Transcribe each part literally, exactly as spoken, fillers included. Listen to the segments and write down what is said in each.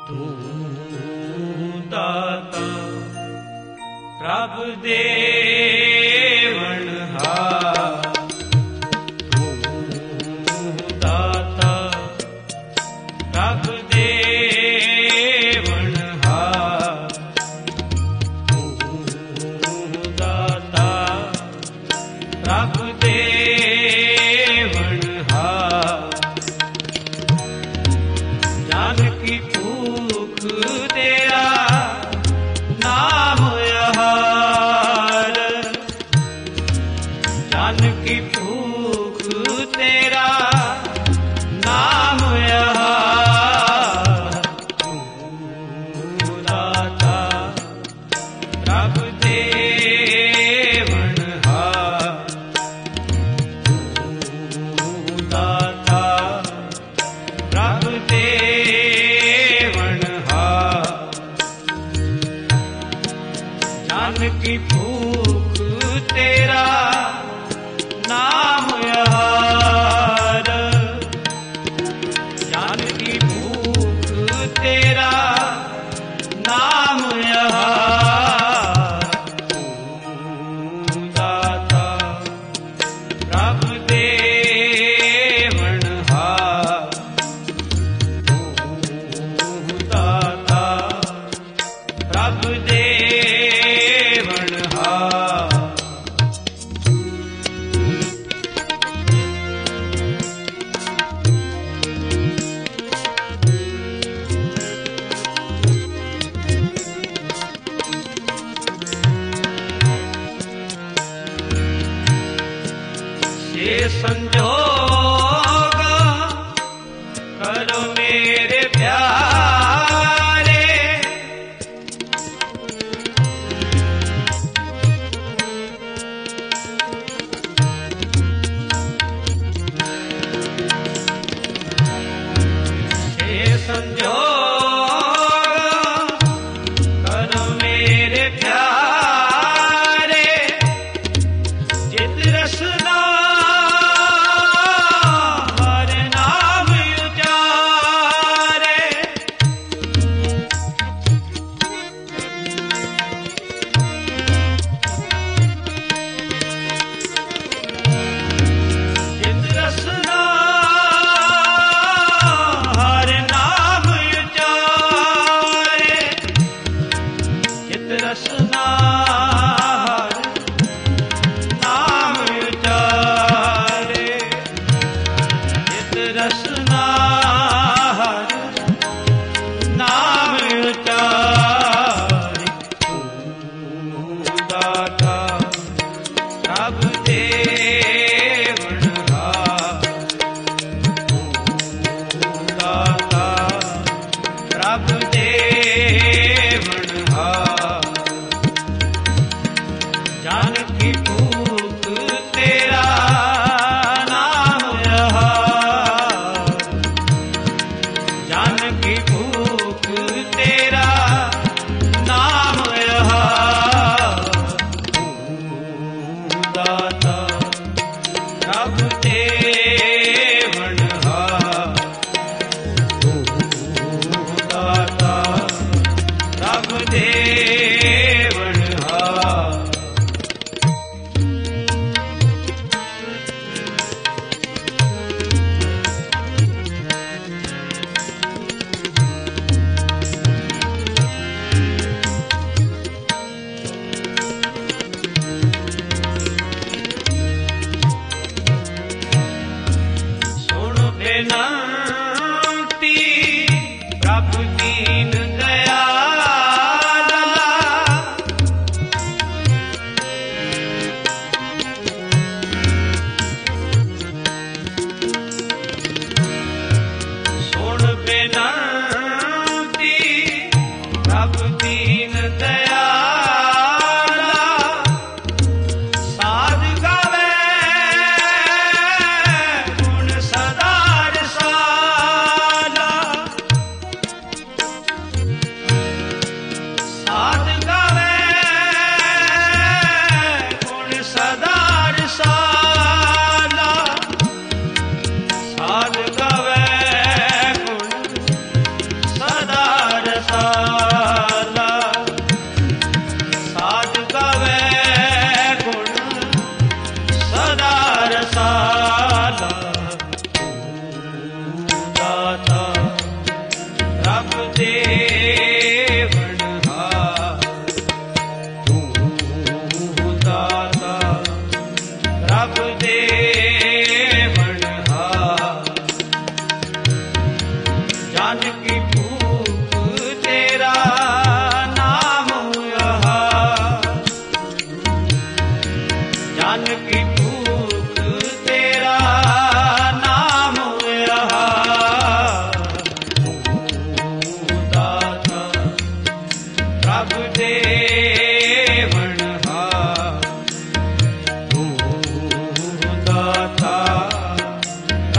तू दाता प्रभु देवनहार, तू दाता प्रभु देवनहार, तू दाता प्रभु देवनहार। जान की भूख तेरा नाम आहार, जान की भूख तेरा नाम आहार। तू दाता प्रभु देवनहार, तू दाता प्रभु देवनहार। जान की भूख तेरा नाम आहार, जान की भूख तेरा नाम आहार। तू दाता प्रभु देवनहार, तू दाता प्रभु देवनहार। ये संजोग करो मेरे प्यारे, ये संजोग करो मेरे प्यारे। जित रसना हर नाम उचारे, जित रसना हर नाम उचारे, जित रसना हर नाम उचारे, जित रसना हर नाम उचारे। तू दाता प्रभु देवनहार, तू दाता प्रभु देवनहार। जान की भूख तेरा नाम आहार,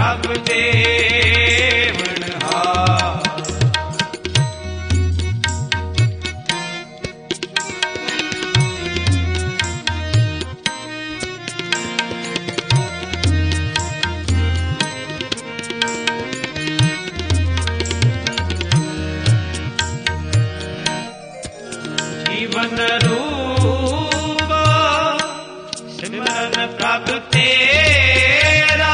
प्रभु देवण हार। जीवन रूप सिमरन प्रभु तेरा,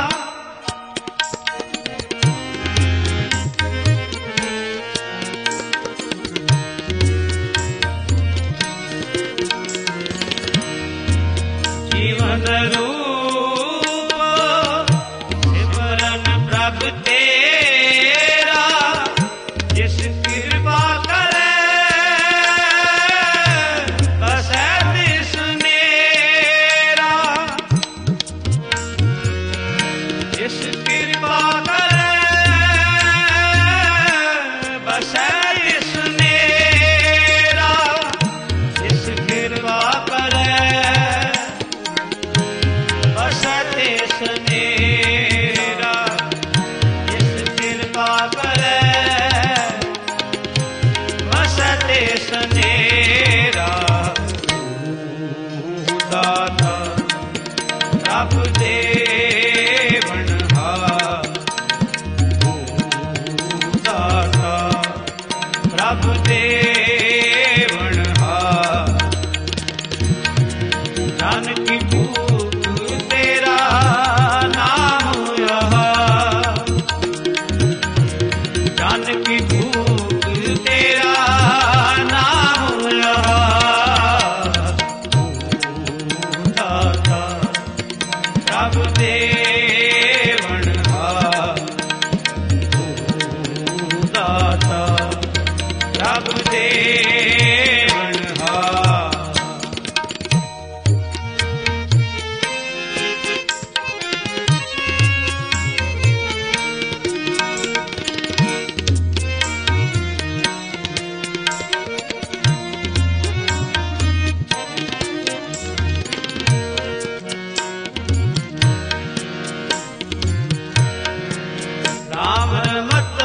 जीवन रूप सिमरन प्रभु तेरा, जिस कृपा करे बसै तिस मेरा, जिस कृपा करे बसै तिस मेरा, जिस कृपा करे बसै तिस मेरा, जिस कृपा करे बसै तिस मेरा। दाता प्रभु देवण हार, दाता प्रभु देवण हार। जानकी भूख तेरा नाम यहाँ, जानकी भूख तेरा नाम यहाँ। दाता प्रभु देवण हार, दाता प्रभु देवण हार। राम रमत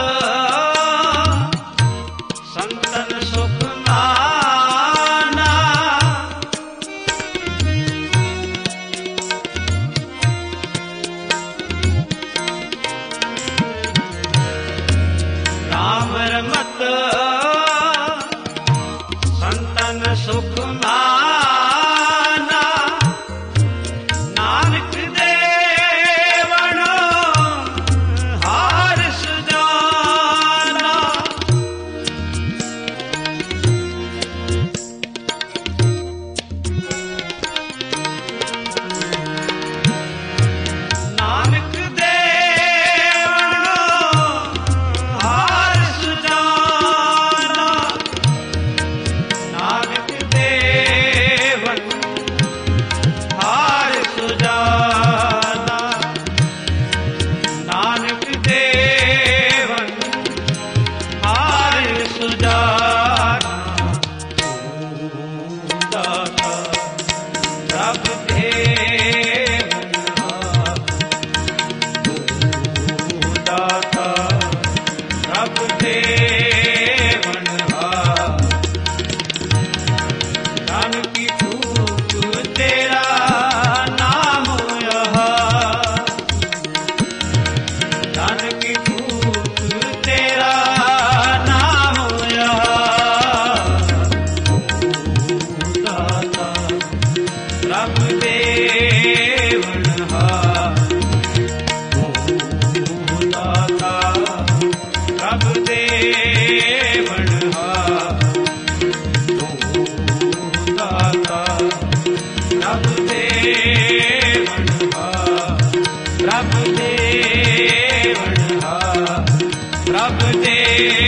संतन सुख नाना, राम रमत संतन सुख नाना, नानक देवण हार सुजाना। नानक देवण हार सुजाना, नानक देवण हार सुजाना, नानक देवण हार सुजाना। दाता प्रभु देवण हार, दाता प्रभु देवण हार। जानकी भूख तेरा नाम यहाँ, जानकी भूख तेरा नाम यहाँ। दाता प्रभु देवण हार, दाता प्रभु देवण हार। दाता प्रभु देवण हार, प्रभु देवण हार, प्रभु देवण